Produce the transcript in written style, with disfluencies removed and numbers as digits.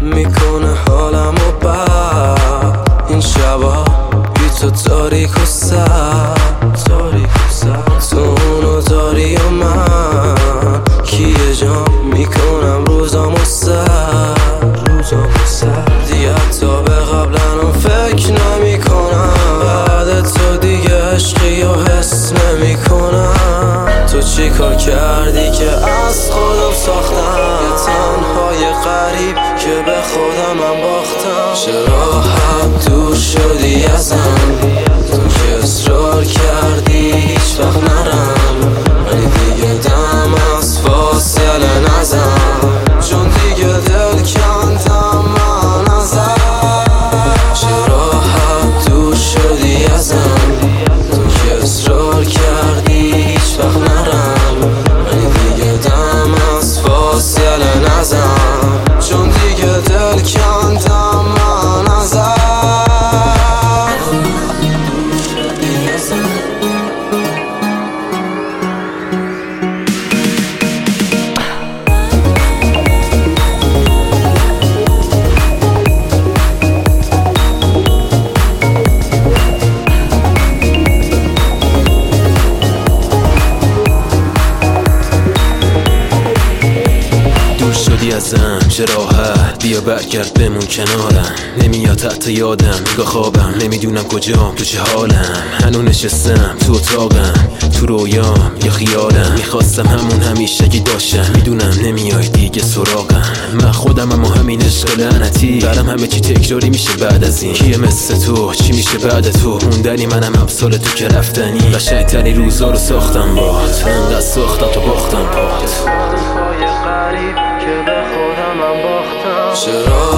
میکنه حالمو بد. این شبا بی تو تاریک و سر، تو اونو داری و من کیه جام میکنم روزامو سر. دیگه تا به قبلنم فکر نمی کنم، بعد تو دیگه عشقی و حس نمی کنم. تو چی کار کردی که از خودم ساختم یه تنهای غریب که به خودم من باختم. چرا حد دور شدی ازم، تو که اصرار کردی هیچ وقت نرم، ولی دیگه دم از فاصله نزن، چون دیگه دل کندم من ازم. چرا حد دور شدی ازم، تو که اصرار کردی هیچ وقت نرم، ولی دیگه دم از فاصله نزن، چون دیگه دل کندم من ازم. ازم چه راحت، بیا برگرد بمون کنارم. نمیاد تحت یادم نگاه خوابم، نمیدونم کجام تو چه حالم. هنو نشستم تو اتاقم، تو رویام یا خیالم. میخواستم همون همیشگی باشم، میدونم نمیای دیگه سراغم. من خودم اما همین عشق لعنتی، برام همه چی تکراری میشه بعد از این. کیه مثل تو، چی میشه بعد تو؟ موندنی منم امثال تو که رفتنی. قشنگترین روزا رو ساختم باهات، انقدر ساختم تو باختم پات. چرا